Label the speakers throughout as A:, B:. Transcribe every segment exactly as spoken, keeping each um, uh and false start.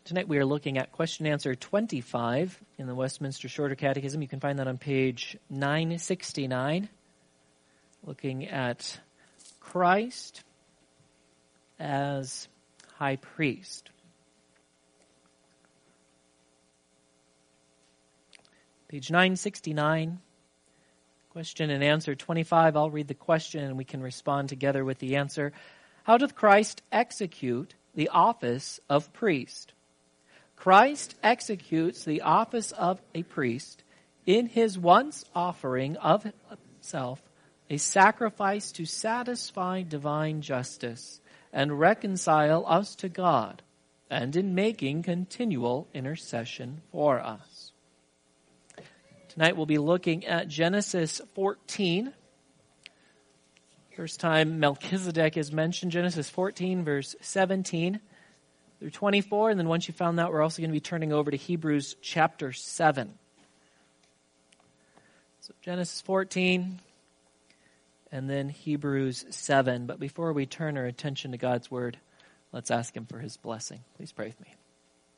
A: Tonight we are looking at question answer twenty-five in the Westminster Shorter Catechism. You can find that on page nine sixty-nine. Looking at Christ as high priest. Page nine sixty-nine, question and answer twenty-five. I'll read the question and we can respond together with the answer. How doth Christ execute the office of priest? Christ executes the office of a priest in his once offering of himself a sacrifice to satisfy divine justice and reconcile us to God, and in making continual intercession for us. Tonight we'll be looking at Genesis fourteen. First time Melchizedek is mentioned, Genesis fourteen, verse seventeen through twenty-four. And then once you found that, we're also going to be turning over to Hebrews chapter seven. So Genesis fourteen and then Hebrews seven. But before we turn our attention to God's word, let's ask him for his blessing. Please pray with me.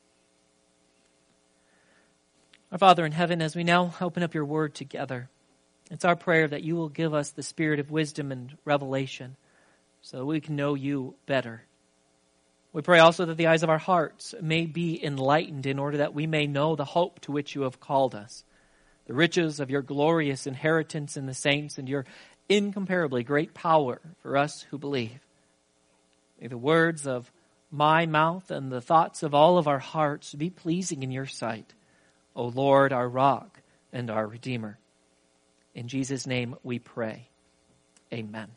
A: Our Father in heaven, as we now open up your word together, it's our prayer that you will give us the spirit of wisdom and revelation so that we can know you better. We pray also that the eyes of our hearts may be enlightened in order that we may know the hope to which you have called us, the riches of your glorious inheritance in the saints and your incomparably great power for us who believe. May the words of my mouth and the thoughts of all of our hearts be pleasing in your sight, O Lord, our rock and our Redeemer. In Jesus' name we pray. Amen.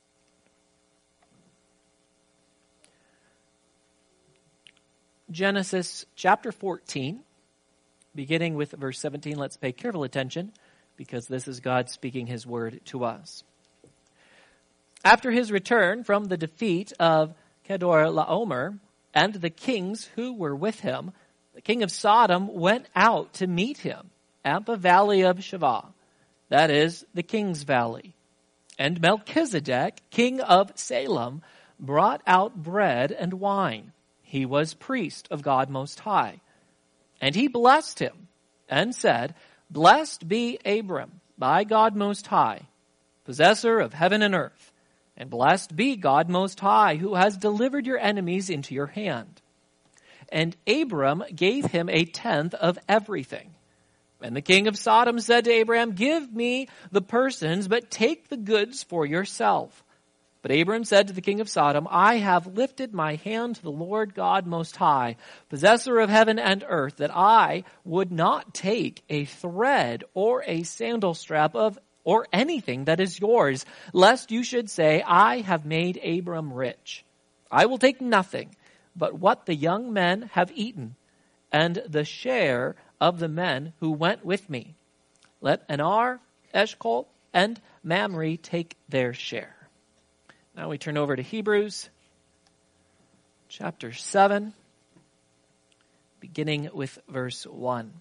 A: Genesis chapter fourteen, beginning with verse seventeen. Let's pay careful attention because this is God speaking his word to us. After his return from the defeat of Kedorlaomer and the kings who were with him, the king of Sodom went out to meet him at the valley of Shavah, that is, the king's valley. And Melchizedek, king of Salem, brought out bread and wine. He was priest of God Most High. And he blessed him and said, Blessed be Abram by God Most High, possessor of heaven and earth. And blessed be God Most High, who has delivered your enemies into your hand. And Abram gave him a tenth of everything. And the king of Sodom said to Abram, Give me the persons, but take the goods for yourself. But Abram said to the king of Sodom, I have lifted my hand to the Lord God Most High, possessor of heaven and earth, that I would not take a thread or a sandal strap of or anything that is yours, lest you should say, I have made Abram rich. I will take nothing but what the young men have eaten, and the share of the men who went with me. Let Anar, Eshcol, and Mamre take their share. Now we turn over to Hebrews chapter seven, beginning with verse one.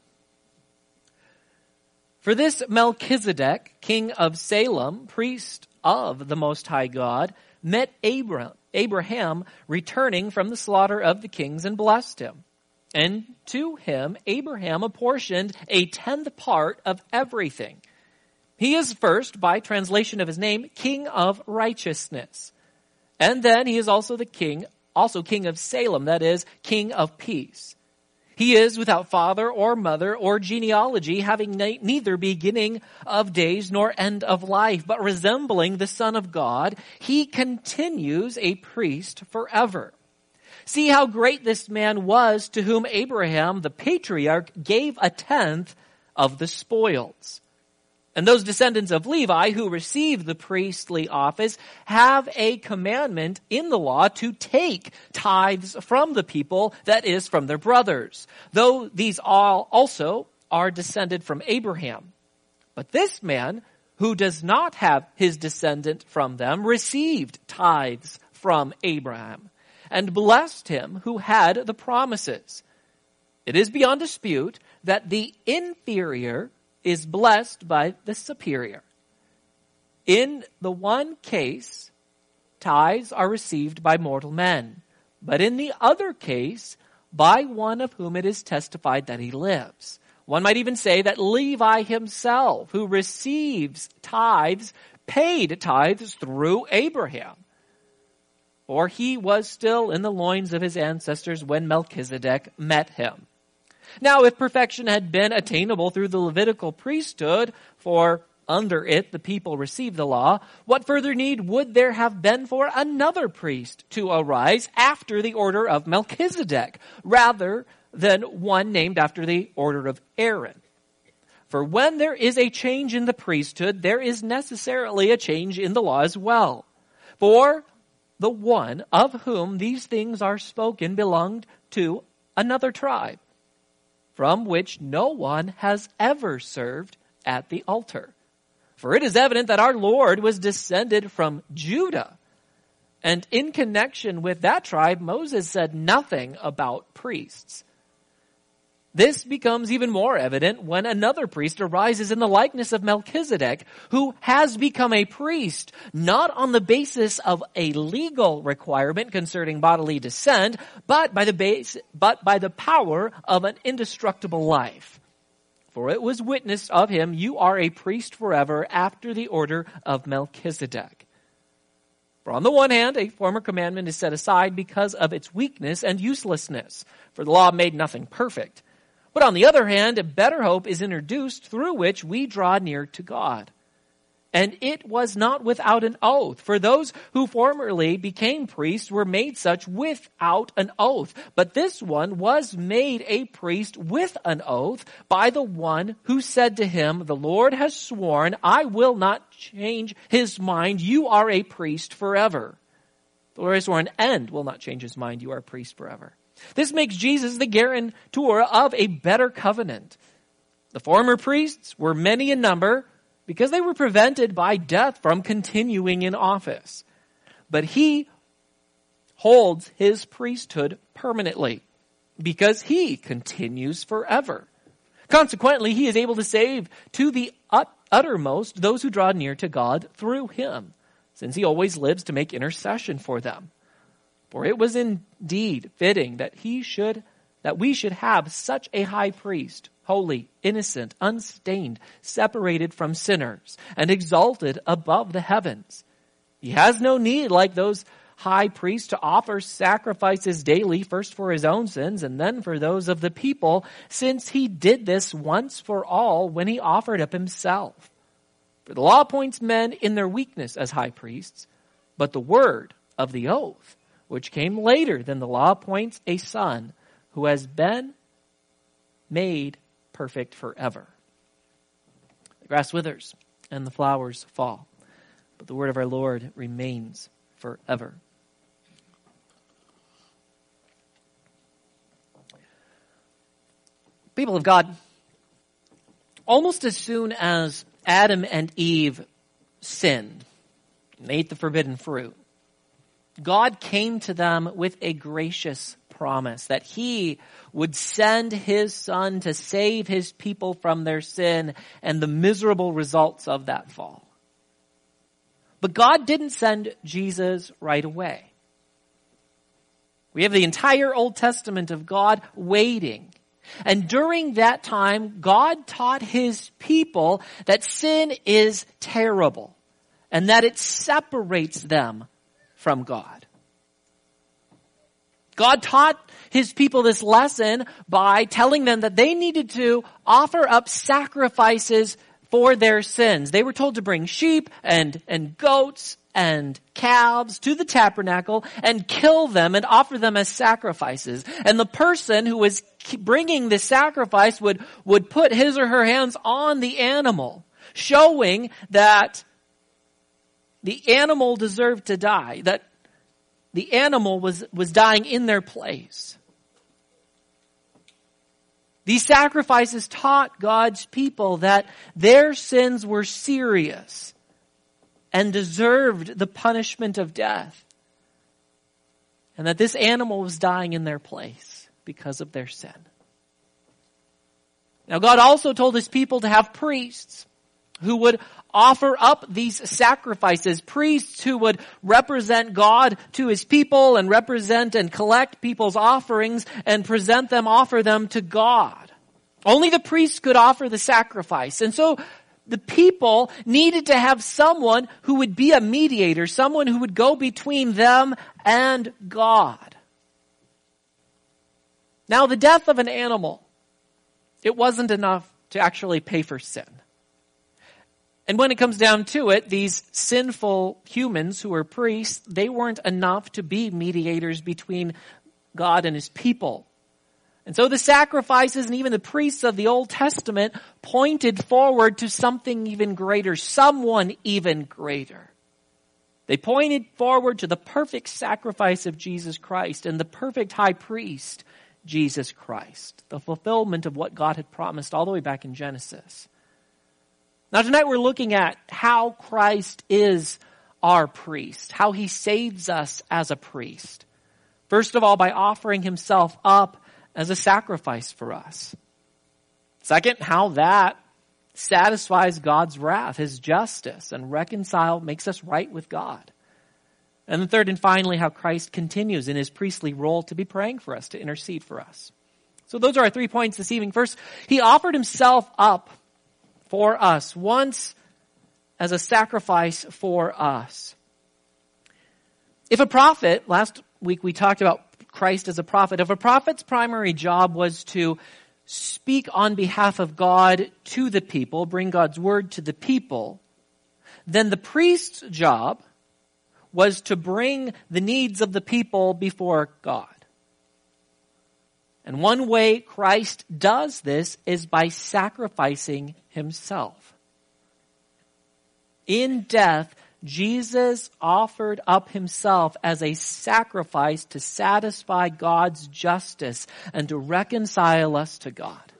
A: For this Melchizedek, king of Salem, priest of the Most High God, met Abraham, Abraham returning from the slaughter of the kings and blessed him. And to him Abraham apportioned a tenth part of everything. He is first, by translation of his name, King of Righteousness. And then he is also the king, also King of Salem, that is, King of Peace. He is without father or mother or genealogy, having ne- neither beginning of days nor end of life, but resembling the Son of God, he continues a priest forever. See how great this man was, to whom Abraham, the patriarch, gave a tenth of the spoils. And those descendants of Levi who receive the priestly office have a commandment in the law to take tithes from the people, that is, from their brothers, though these all also are descended from Abraham. But this man, who does not have his descendant from them, received tithes from Abraham and blessed him who had the promises. It is beyond dispute that the inferior is blessed by the superior. In the one case, tithes are received by mortal men, but in the other case, by one of whom it is testified that he lives. One might even say that Levi himself, who receives tithes, paid tithes through Abraham. For he was still in the loins of his ancestors when Melchizedek met him. Now, if perfection had been attainable through the Levitical priesthood, for under it the people received the law, what further need would there have been for another priest to arise after the order of Melchizedek, rather than one named after the order of Aaron? For when there is a change in the priesthood, there is necessarily a change in the law as well. For the one of whom these things are spoken belonged to another tribe, from which no one has ever served at the altar. For it is evident that our Lord was descended from Judah. And in connection with that tribe, Moses said nothing about priests. This becomes even more evident when another priest arises in the likeness of Melchizedek, who has become a priest, not on the basis of a legal requirement concerning bodily descent, but by the base, but by the power of an indestructible life. For it was witnessed of him, you are a priest forever after the order of Melchizedek. For on the one hand, a former commandment is set aside because of its weakness and uselessness, for the law made nothing perfect. But on the other hand, a better hope is introduced through which we draw near to God. And it was not without an oath, for those who formerly became priests were made such without an oath. But this one was made a priest with an oath by the one who said to him, the Lord has sworn, I will not change his mind. You are a priest forever. The Lord has sworn and will not change his mind. You are a priest forever. This makes Jesus the guarantor of a better covenant. The former priests were many in number because they were prevented by death from continuing in office. But he holds his priesthood permanently because he continues forever. Consequently, he is able to save to the uttermost those who draw near to God through him, since he always lives to make intercession for them. For it was indeed fitting that he should, that we should have such a high priest, holy, innocent, unstained, separated from sinners, and exalted above the heavens. He has no need, like those high priests, to offer sacrifices daily, first for his own sins and then for those of the people, since he did this once for all when he offered up himself. For the law appoints men in their weakness as high priests, but the word of the oath, which came later than the law, appoints a son who has been made perfect forever. The grass withers and the flowers fall, but the word of our Lord remains forever. People of God, almost as soon as Adam and Eve sinned and ate the forbidden fruit, God came to them with a gracious promise that he would send his son to save his people from their sin and the miserable results of that fall. But God didn't send Jesus right away. We have the entire Old Testament of God waiting. And during that time, God taught his people that sin is terrible and that it separates them from God. God taught his people this lesson by telling them that they needed to offer up sacrifices for their sins. They were told to bring sheep and, and goats and calves to the tabernacle and kill them and offer them as sacrifices. And the person who was bringing the sacrifice would, would put his or her hands on the animal, showing that the animal deserved to die, that the animal was, was dying in their place. These sacrifices taught God's people that their sins were serious and deserved the punishment of death, and that this animal was dying in their place because of their sin. Now, God also told his people to have priests who would offer up these sacrifices, priests who would represent God to his people and represent and collect people's offerings and present them, offer them to God. Only the priests could offer the sacrifice. And so the people needed to have someone who would be a mediator, someone who would go between them and God. Now, the death of an animal, it wasn't enough to actually pay for sin. And when it comes down to it, these sinful humans who were priests, they weren't enough to be mediators between God and his people. And so the sacrifices and even the priests of the Old Testament pointed forward to something even greater, someone even greater. They pointed forward to the perfect sacrifice of Jesus Christ and the perfect high priest, Jesus Christ, the fulfillment of what God had promised all the way back in Genesis. Now tonight we're looking at how Christ is our priest, how he saves us as a priest. First of all, by offering himself up as a sacrifice for us. Second, how that satisfies God's wrath, his justice, and reconcile, makes us right with God. And the third and finally, how Christ continues in his priestly role to be praying for us, to intercede for us. So those are our three points this evening. First, he offered himself up for us, once as a sacrifice for us. If a prophet, last week we talked about Christ as a prophet, if a prophet's primary job was to speak on behalf of God to the people, bring God's word to the people, then the priest's job was to bring the needs of the people before God. And one way Christ does this is by sacrificing himself. In death, Jesus offered up himself as a sacrifice to satisfy God's justice and to reconcile us to God.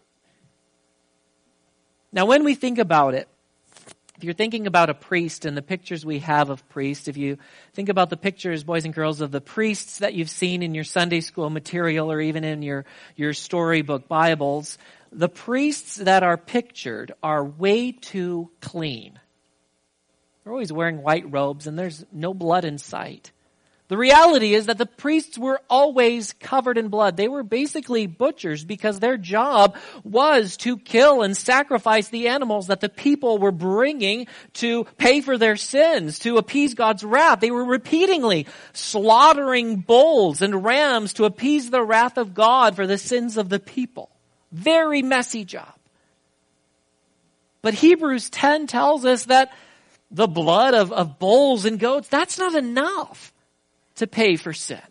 A: Now, when we think about it, if you're thinking about a priest and the pictures we have of priests, if you think about the pictures, boys and girls, of the priests that you've seen in your Sunday school material or even in your, your storybook Bibles, the priests that are pictured are way too clean. They're always wearing white robes and there's no blood in sight. The reality is that the priests were always covered in blood. They were basically butchers because their job was to kill and sacrifice the animals that the people were bringing to pay for their sins, to appease God's wrath. They were repeatedly slaughtering bulls and rams to appease the wrath of God for the sins of the people. Very messy job. But Hebrews ten tells us that the blood of, of bulls and goats, that's not enough to pay for sin.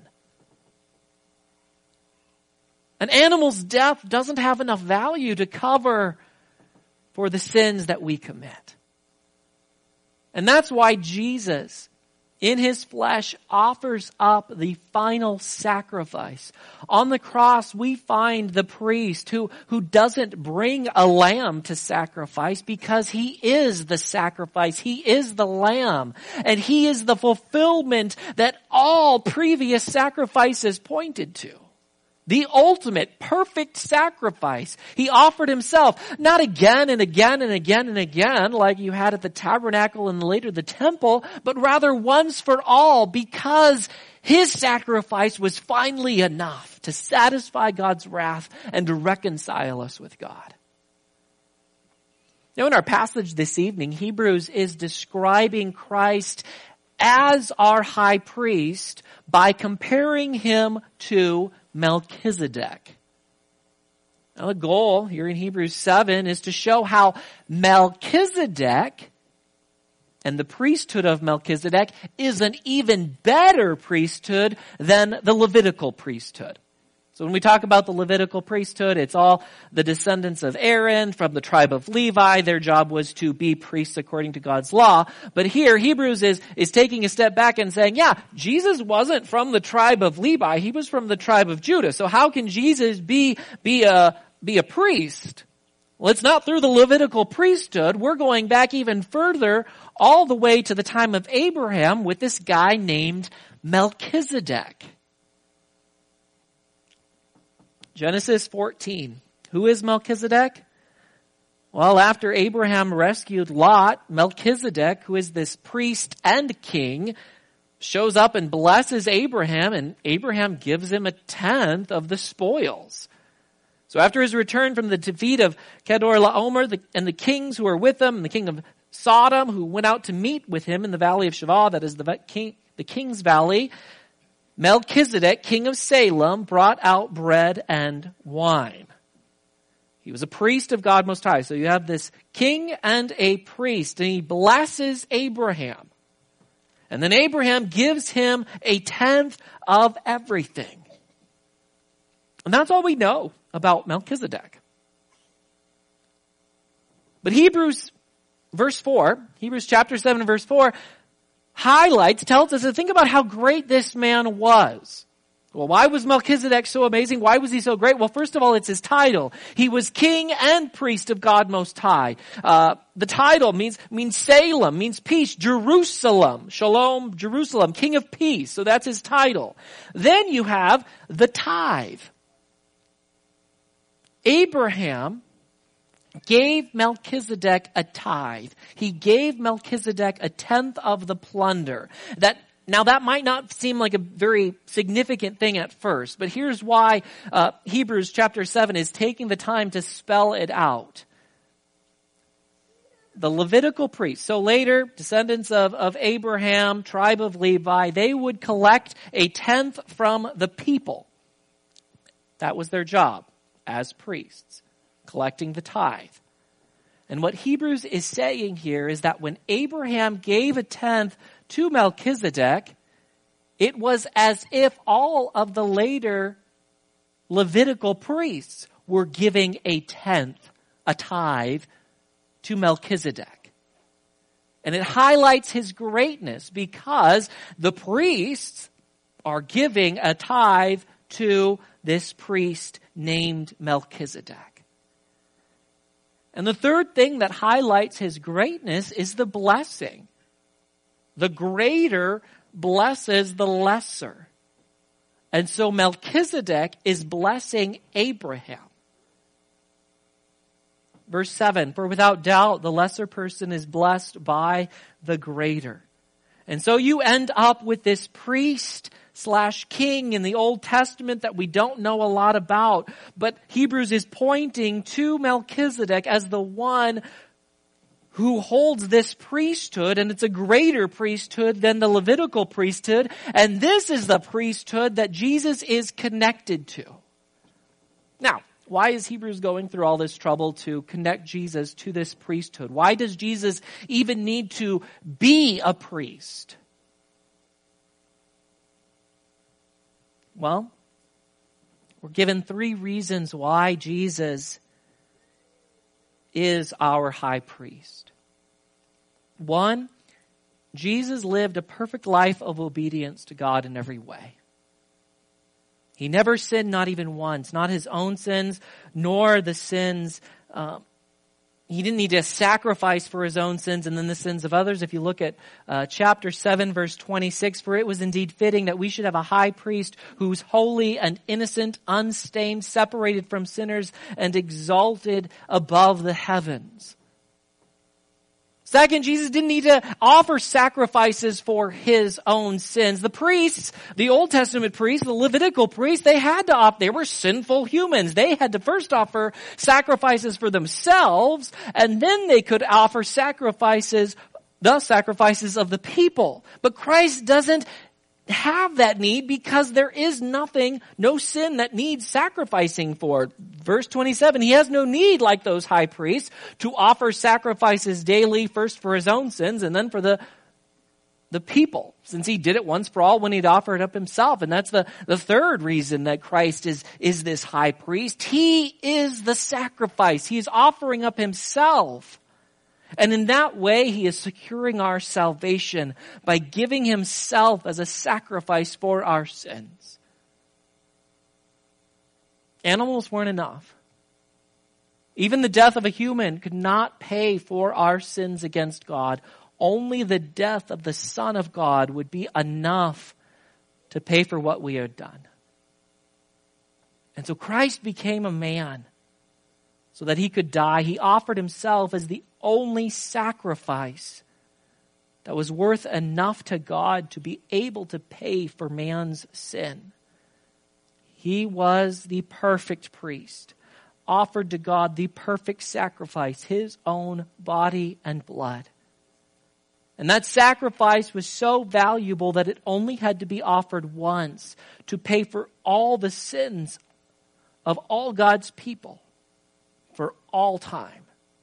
A: An animal's death doesn't have enough value to cover for the sins that we commit. And that's why Jesus, in his flesh, offers up the final sacrifice. On the cross, we find the priest who, who doesn't bring a lamb to sacrifice because he is the sacrifice. He is the lamb. And he is the fulfillment that all previous sacrifices pointed to. The ultimate, perfect sacrifice. He offered himself, not again and again and again and again like you had at the tabernacle and later the temple, but rather once for all because his sacrifice was finally enough to satisfy God's wrath and to reconcile us with God. Now in our passage this evening, Hebrews is describing Christ as our high priest by comparing him to Melchizedek. Now the goal here in Hebrews seven is to show how Melchizedek and the priesthood of Melchizedek is an even better priesthood than the Levitical priesthood. So when we talk about the Levitical priesthood, it's all the descendants of Aaron from the tribe of Levi. Their job was to be priests according to God's law. But here, Hebrews is, is taking a step back and saying, yeah, Jesus wasn't from the tribe of Levi. He was from the tribe of Judah. So how can Jesus be, be a, be a priest? Well, it's not through the Levitical priesthood. We're going back even further, all the way to the time of Abraham with this guy named Melchizedek. Genesis fourteen. Who is Melchizedek? Well, after Abraham rescued Lot, Melchizedek, who is this priest and king, shows up and blesses Abraham, and Abraham gives him a tenth of the spoils. So after his return from the defeat of Kedorlaomer the, and the kings who were with him, and the king of Sodom who went out to meet with him in the valley of Shavah, that is the, king, the king's valley, Melchizedek, king of Salem, brought out bread and wine. He was a priest of God Most High. So you have this king and a priest, and he blesses Abraham. And then Abraham gives him a tenth of everything. And that's all we know about Melchizedek. But Hebrews verse four, Hebrews chapter seven verse four, highlights, tells us to think about how great this man was. Well, why was Melchizedek so amazing? Why was he so great? Well, first of all, it's his title. He was king and priest of God Most High. Uh, the title means, means Salem, means peace. Jerusalem, Shalom, Jerusalem, king of peace. So that's his title. Then you have the tithe. Abraham gave Melchizedek a tithe. He gave Melchizedek a tenth of the plunder. That Now that might not seem like a very significant thing at first, but here's why uh, Hebrews chapter seven is taking the time to spell it out. The Levitical priests, so later descendants of, of Abraham, tribe of Levi, they would collect a tenth from the people. That was their job as priests, collecting the tithe. And what Hebrews is saying here is that when Abraham gave a tenth to Melchizedek, it was as if all of the later Levitical priests were giving a tenth, a tithe, to Melchizedek. And it highlights his greatness because the priests are giving a tithe to this priest named Melchizedek. And the third thing that highlights his greatness is the blessing. The greater blesses the lesser. And so Melchizedek is blessing Abraham. Verse seven, for without doubt the lesser person is blessed by the greater. And so you end up with this priest slash king in the Old Testament that we don't know a lot about. But Hebrews is pointing to Melchizedek as the one who holds this priesthood, and it's a greater priesthood than the Levitical priesthood. And this is the priesthood that Jesus is connected to. Now, why is Hebrews going through all this trouble to connect Jesus to this priesthood? Why does Jesus even need to be a priest? Well, we're given three reasons why Jesus is our high priest. One, Jesus lived a perfect life of obedience to God in every way. He never sinned, not even once, not his own sins, nor the sins. Uh, he didn't need to sacrifice for his own sins and then the sins of others. If you look at uh, chapter seven, verse twenty-six, for it was indeed fitting that we should have a high priest who's holy and innocent, unstained, separated from sinners, and exalted above the heavens. Second, Jesus didn't need to offer sacrifices for his own sins. The priests, the Old Testament priests, the Levitical priests, they had to offer, they were sinful humans. They had to first offer sacrifices for themselves, and then they could offer sacrifices, the sacrifices of the people. But Christ doesn't have that need because there is nothing, no sin that needs sacrificing for. Verse twenty-seven, he has no need like those high priests to offer sacrifices daily, first for his own sins and then for the the people, since he did it once for all when he'd offered up himself. And that's the, the third reason that Christ is, is this high priest. He is the sacrifice. He is offering up himself. And in that way, he is securing our salvation by giving himself as a sacrifice for our sins. Animals weren't enough. Even the death of a human could not pay for our sins against God. Only the death of the Son of God would be enough to pay for what we had done. And so Christ became a man so that he could die. He offered himself as the only sacrifice that was worth enough to God to be able to pay for man's sin. He was the perfect priest, offered to God the perfect sacrifice, his own body and blood. And that sacrifice was so valuable that it only had to be offered once to pay for all the sins of all God's people for all time.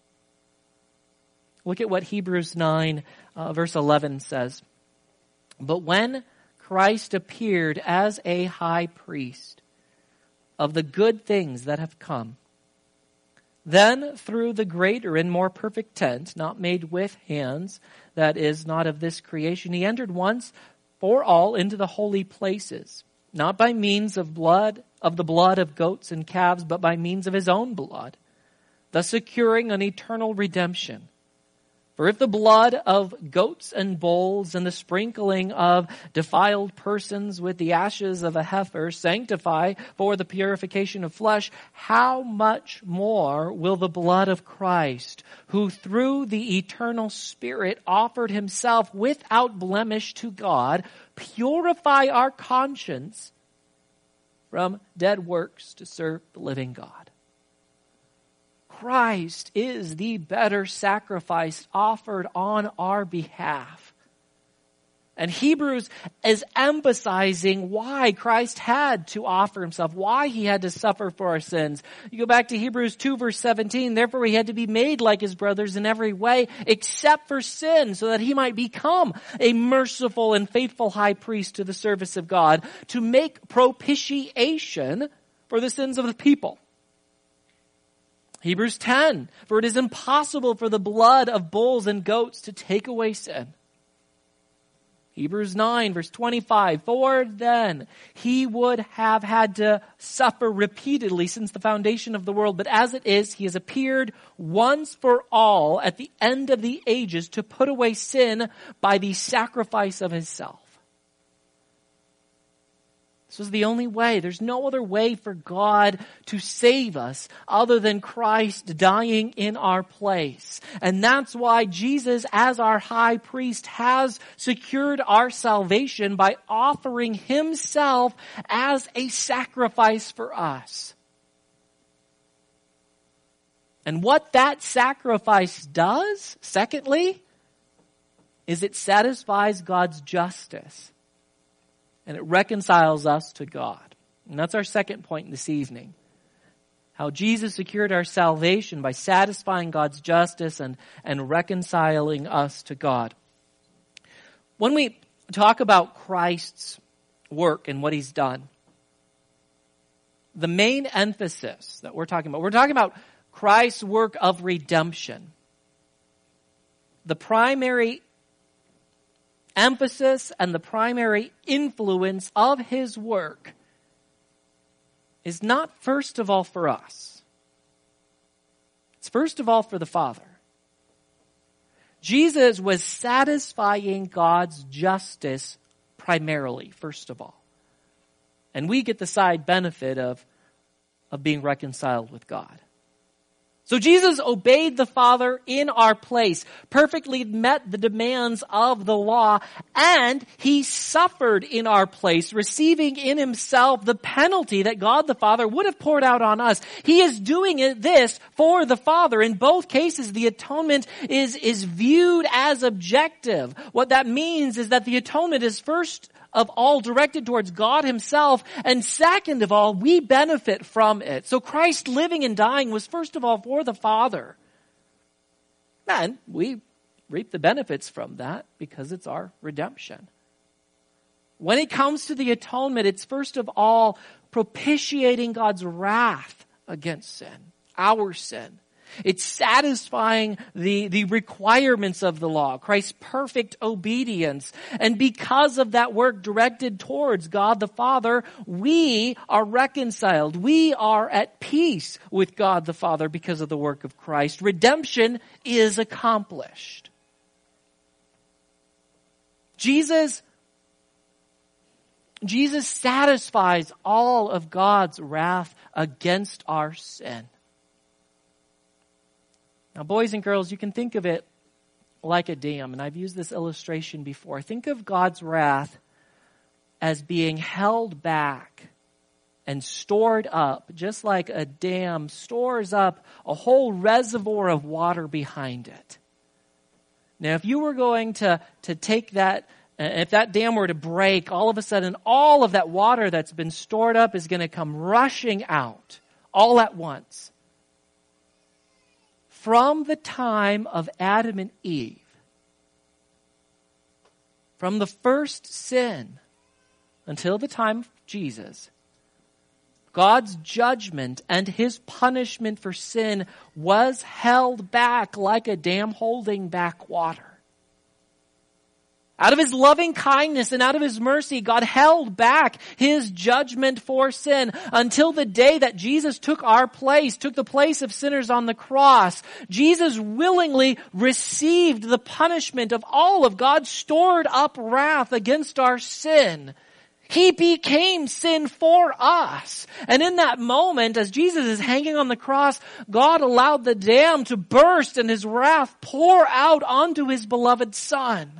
A: Look at what Hebrews nine, uh, verse eleven says. But when Christ appeared as a high priest of the good things that have come, then through the greater and more perfect tent, not made with hands, that is, not of this creation, he entered once for all into the holy places, not by means of blood, of the blood of goats and calves, but by means of his own blood, thus securing an eternal redemption. For if the blood of goats and bulls and the sprinkling of defiled persons with the ashes of a heifer sanctify for the purification of flesh, how much more will the blood of Christ, who through the eternal Spirit offered himself without blemish to God, purify our conscience from dead works to serve the living God? Christ is the better sacrifice offered on our behalf. And Hebrews is emphasizing why Christ had to offer himself, why he had to suffer for our sins. You go back to Hebrews two verse seventeen, therefore he had to be made like his brothers in every way except for sin, so that he might become a merciful and faithful high priest to the service of God, to make propitiation for the sins of the people. Hebrews ten, for it is impossible for the blood of bulls and goats to take away sin. Hebrews nine, verse twenty-five, for then he would have had to suffer repeatedly since the foundation of the world, but as it is, he has appeared once for all at the end of the ages to put away sin by the sacrifice of himself. This was the only way. There's no other way for God to save us other than Christ dying in our place. And that's why Jesus, as our high priest, has secured our salvation by offering himself as a sacrifice for us. And what that sacrifice does, secondly, is it satisfies God's justice. And it reconciles us to God. And that's our second point this evening. How Jesus secured our salvation by satisfying God's justice and, and reconciling us to God. When we talk about Christ's work and what he's done, the main emphasis that we're talking about, we're talking about Christ's work of redemption. The primary emphasis and the primary influence of his work is not first of all for us. It's first of all for the Father. Jesus was satisfying God's justice primarily, first of all. And we get the side benefit of, of being reconciled with God. So Jesus obeyed the Father in our place, perfectly met the demands of the law, and he suffered in our place, receiving in himself the penalty that God the Father would have poured out on us. He is doing it, this for the Father. In both cases, the atonement is, is viewed as objective. What that means is that the atonement is first of all directed towards God himself, and second of all, we benefit from it. So Christ living and dying was first of all for the Father. And we reap the benefits from that because it's our redemption. When it comes to the atonement, it's first of all propitiating God's wrath against sin, our sin. It's satisfying the, the requirements of the law, Christ's perfect obedience. And because of that work directed towards God the Father, we are reconciled. We are at peace with God the Father because of the work of Christ. Redemption is accomplished. Jesus, Jesus satisfies all of God's wrath against our sin. Now, boys and girls, you can think of it like a dam, and I've used this illustration before. Think of God's wrath as being held back and stored up, just like a dam stores up a whole reservoir of water behind it. Now, if you were going to, to take that, uh, if that dam were to break, all of a sudden, all of that water that's been stored up is going to come rushing out all at once. From the time of Adam and Eve, from the first sin until the time of Jesus, God's judgment and His punishment for sin was held back like a dam holding back water. Out of His loving kindness and out of His mercy, God held back His judgment for sin until the day that Jesus took our place, took the place of sinners on the cross. Jesus willingly received the punishment of all of God's stored up wrath against our sin. He became sin for us. And in that moment, as Jesus is hanging on the cross, God allowed the dam to burst and His wrath pour out onto His beloved Son.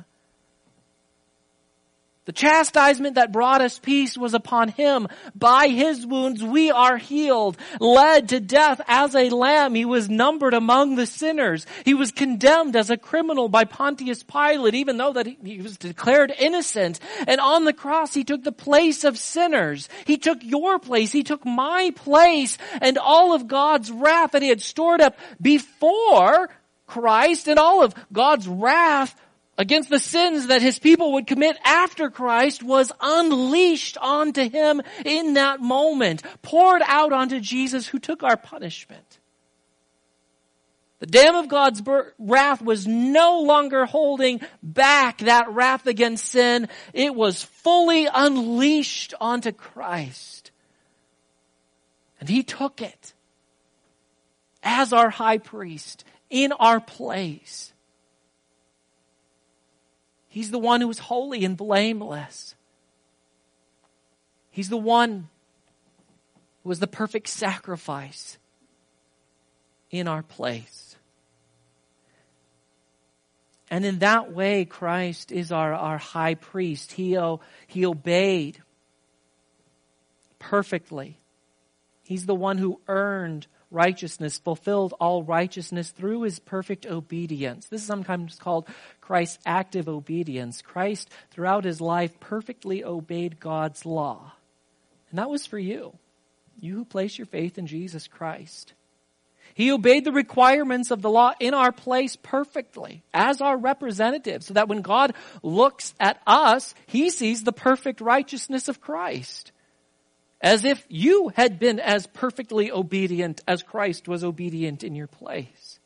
A: The chastisement that brought us peace was upon Him. By His wounds we are healed. Led to death as a lamb, He was numbered among the sinners. He was condemned as a criminal by Pontius Pilate, even though that he was declared innocent. And on the cross He took the place of sinners. He took your place. He took my place. And all of God's wrath that He had stored up before Christ, and all of God's wrath against the sins that His people would commit after Christ, was unleashed onto Him in that moment, poured out onto Jesus, who took our punishment. The dam of God's wrath was no longer holding back that wrath against sin. It was fully unleashed onto Christ. And He took it as our high priest in our place. He's the one who is holy and blameless. He's the one who was the perfect sacrifice in our place. And in that way, Christ is our, our high priest. He, he obeyed perfectly. He's the one who earned righteousness, fulfilled all righteousness through His perfect obedience. This is sometimes called Christ's active obedience. Christ, throughout His life, perfectly obeyed God's law. And that was for you, you who place your faith in Jesus Christ. He obeyed the requirements of the law in our place perfectly as our representative, so that when God looks at us, He sees the perfect righteousness of Christ. As if you had been as perfectly obedient as Christ was obedient in your place.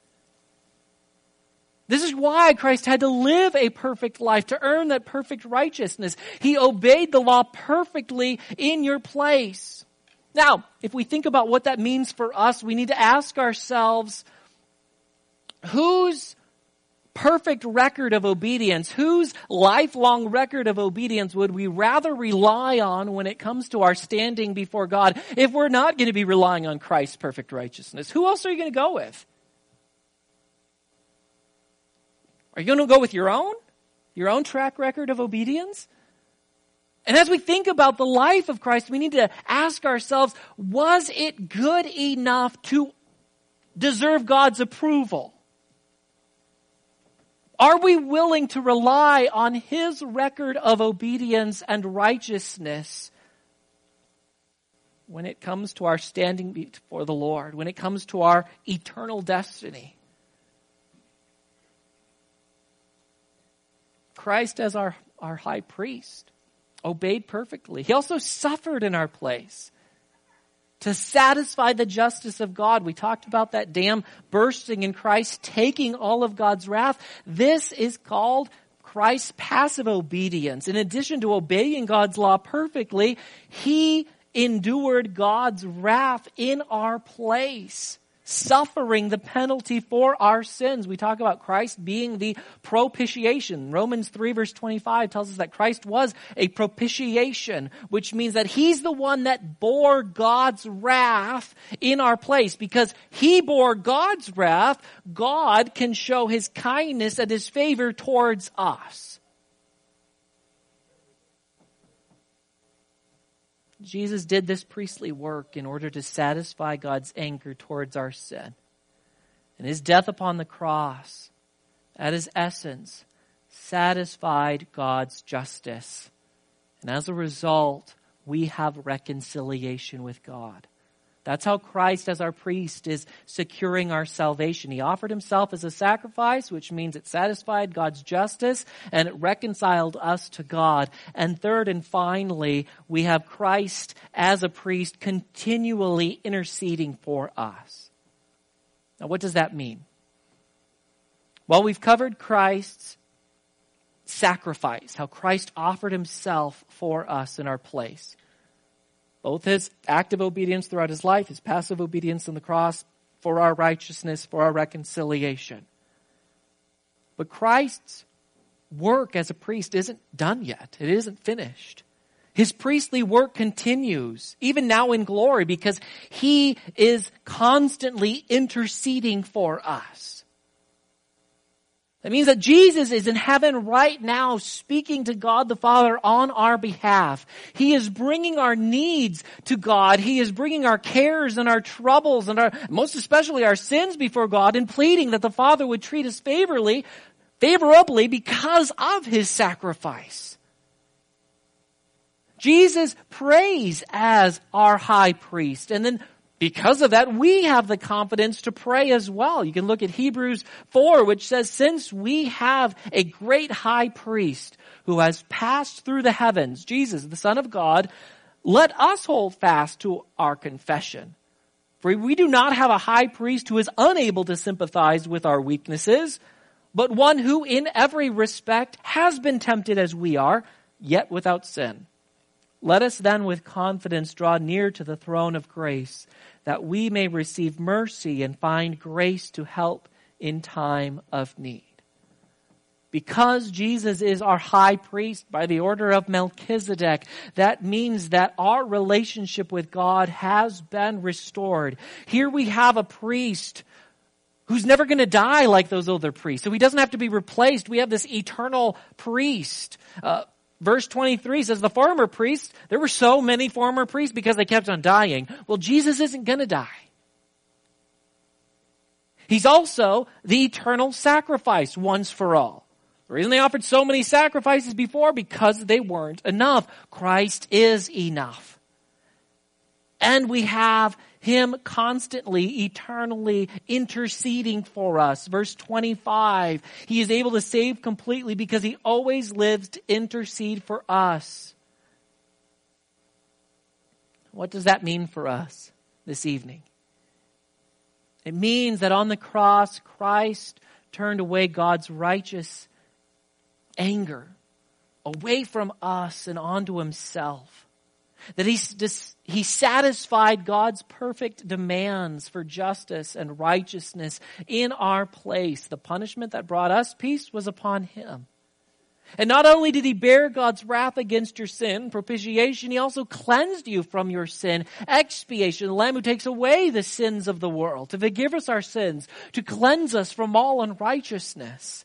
A: This is why Christ had to live a perfect life to earn that perfect righteousness. He obeyed the law perfectly in your place. Now, if we think about what that means for us, we need to ask ourselves, whose perfect record of obedience, whose lifelong record of obedience would we rather rely on when it comes to our standing before God, if we're not going to be relying on Christ's perfect righteousness? Who else are you going to go with? Are you going to go with your own? Your own track record of obedience? And as we think about the life of Christ, we need to ask ourselves, was it good enough to deserve God's approval? Are we willing to rely on His record of obedience and righteousness when it comes to our standing before the Lord, when it comes to our eternal destiny? Christ, as our, our high priest, obeyed perfectly. He also suffered in our place to satisfy the justice of God. We talked about that dam bursting and Christ taking all of God's wrath. This is called Christ's passive obedience. In addition to obeying God's law perfectly, He endured God's wrath in our place suffering the penalty for our sins. We talk about Christ being the propitiation. Romans three verse twenty-five tells us that Christ was a propitiation, which means that He's the one that bore God's wrath in our place. Because He bore God's wrath, God can show His kindness and His favor towards us. Jesus did this priestly work in order to satisfy God's anger towards our sin. And His death upon the cross, at His essence, satisfied God's justice. And as a result, we have reconciliation with God. That's how Christ, as our priest, is securing our salvation. He offered Himself as a sacrifice, which means it satisfied God's justice and it reconciled us to God. And third and finally, we have Christ as a priest continually interceding for us. Now, what does that mean? Well, we've covered Christ's sacrifice, how Christ offered Himself for us in our place. Both His active obedience throughout His life, His passive obedience on the cross for our righteousness, for our reconciliation. But Christ's work as a priest isn't done yet. It isn't finished. His priestly work continues, even now in glory, because He is constantly interceding for us. That means that Jesus is in heaven right now speaking to God the Father on our behalf. He is bringing our needs to God. He is bringing our cares and our troubles and our, most especially our sins before God and pleading that the Father would treat us favorably, favorably because of His sacrifice. Jesus prays as our high priest, and then because of that, we have the confidence to pray as well. You can look at Hebrews four, which says, since we have a great high priest who has passed through the heavens, Jesus, the Son of God, let us hold fast to our confession. For we do not have a high priest who is unable to sympathize with our weaknesses, but one who in every respect has been tempted as we are, yet without sin. Let us then with confidence draw near to the throne of grace, that we may receive mercy and find grace to help in time of need. Because Jesus is our high priest by the order of Melchizedek, that means that our relationship with God has been restored. Here we have a priest who's never going to die like those other priests. So he doesn't have to be replaced. We have this eternal priest. Uh, Verse twenty-three says, the former priests, there were so many former priests because they kept on dying. Well, Jesus isn't going to die. He's also the eternal sacrifice once for all. The reason they offered so many sacrifices before, because they weren't enough. Christ is enough. And we have Him constantly, eternally interceding for us. Verse twenty-five, He is able to save completely because He always lives to intercede for us. What does that mean for us this evening? It means that on the cross, Christ turned away God's righteous anger away from us and onto Himself. That he, he satisfied God's perfect demands for justice and righteousness in our place. The punishment that brought us peace was upon Him. And not only did He bear God's wrath against your sin, propitiation, He also cleansed you from your sin. Expiation, the Lamb who takes away the sins of the world, to forgive us our sins, to cleanse us from all unrighteousness.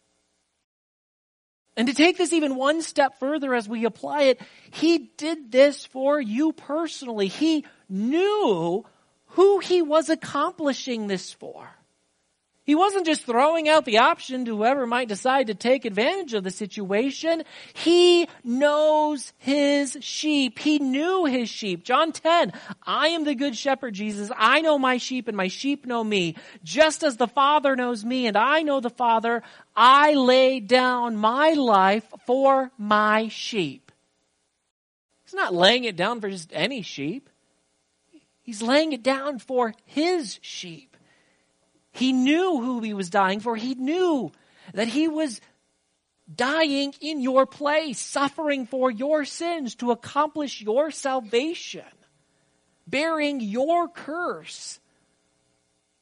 A: And to take this even one step further as we apply it, He did this for you personally. He knew who He was accomplishing this for. He wasn't just throwing out the option to whoever might decide to take advantage of the situation. He knows His sheep. He knew His sheep. John ten, I am the good shepherd, Jesus. I know my sheep and my sheep know me. Just as the Father knows me and I know the Father, I lay down my life for my sheep. He's not laying it down for just any sheep. He's laying it down for His sheep. He knew who He was dying for. He knew that He was dying in your place, suffering for your sins to accomplish your salvation, bearing your curse.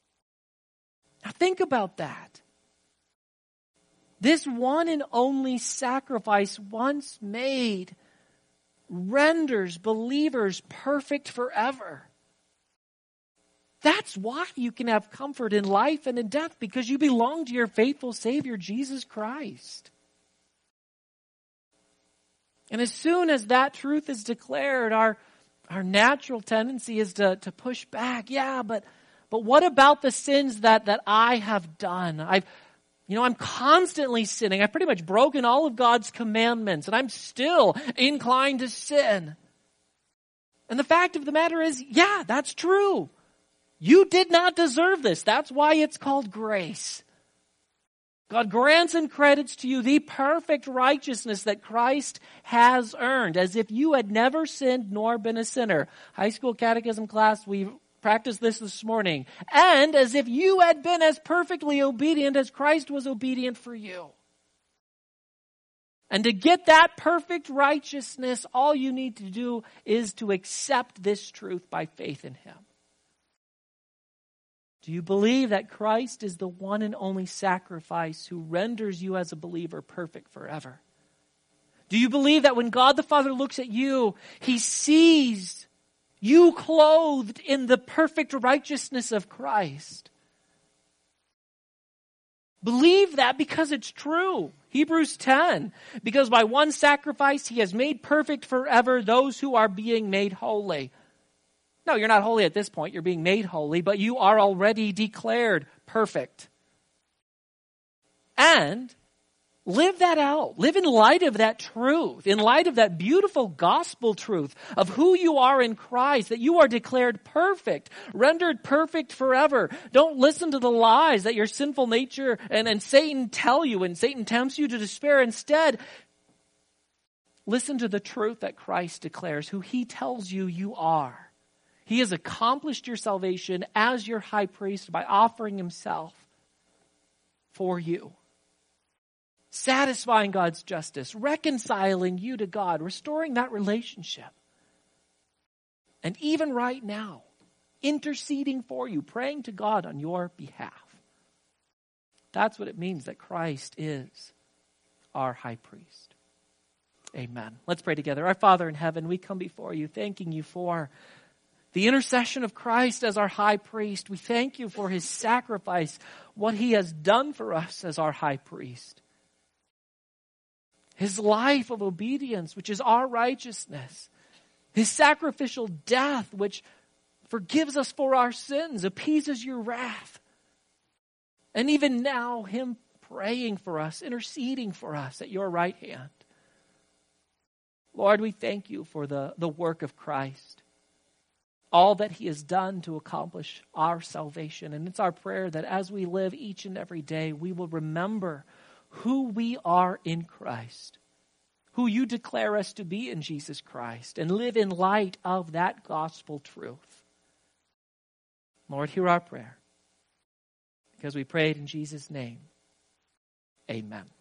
A: Now think about that. This one and only sacrifice once made renders believers perfect forever. That's why you can have comfort in life and in death, because you belong to your faithful Savior, Jesus Christ. And as soon as that truth is declared, our, our natural tendency is to, to push back. Yeah, but, but what about the sins that, that I have done? I've, you know, I'm constantly sinning. I've pretty much broken all of God's commandments, and I'm still inclined to sin. And the fact of the matter is, yeah, that's true. You did not deserve this. That's why it's called grace. God grants and credits to you the perfect righteousness that Christ has earned, as if you had never sinned nor been a sinner. High school catechism class, we practiced this this morning. And as if you had been as perfectly obedient as Christ was obedient for you. And to get that perfect righteousness, all you need to do is to accept this truth by faith in Him. Do you believe that Christ is the one and only sacrifice who renders you as a believer perfect forever? Do you believe that when God the Father looks at you, He sees you clothed in the perfect righteousness of Christ? Believe that because it's true. Hebrews ten, because by one sacrifice He has made perfect forever those who are being made holy. No, you're not holy at this point. You're being made holy, but you are already declared perfect. And live that out. Live in light of that truth, in light of that beautiful gospel truth of who you are in Christ, that you are declared perfect, rendered perfect forever. Don't listen to the lies that your sinful nature and, and Satan tell you, and Satan tempts you to despair. Instead, listen to the truth that Christ declares, who He tells you you are. He has accomplished your salvation as your high priest by offering Himself for you, satisfying God's justice, reconciling you to God, restoring that relationship. And even right now, interceding for you, praying to God on your behalf. That's what it means that Christ is our high priest. Amen. Let's pray together. Our Father in heaven, we come before you, thanking you for the intercession of Christ as our high priest. We thank you for His sacrifice, what He has done for us as our high priest. His life of obedience, which is our righteousness. His sacrificial death, which forgives us for our sins, appeases your wrath. And even now, Him praying for us, interceding for us at your right hand. Lord, we thank you for the, the work of Christ. All that He has done to accomplish our salvation. And it's our prayer that as we live each and every day, we will remember who we are in Christ, who you declare us to be in Jesus Christ, and live in light of that gospel truth. Lord, hear our prayer, because we prayed in Jesus' name. Amen.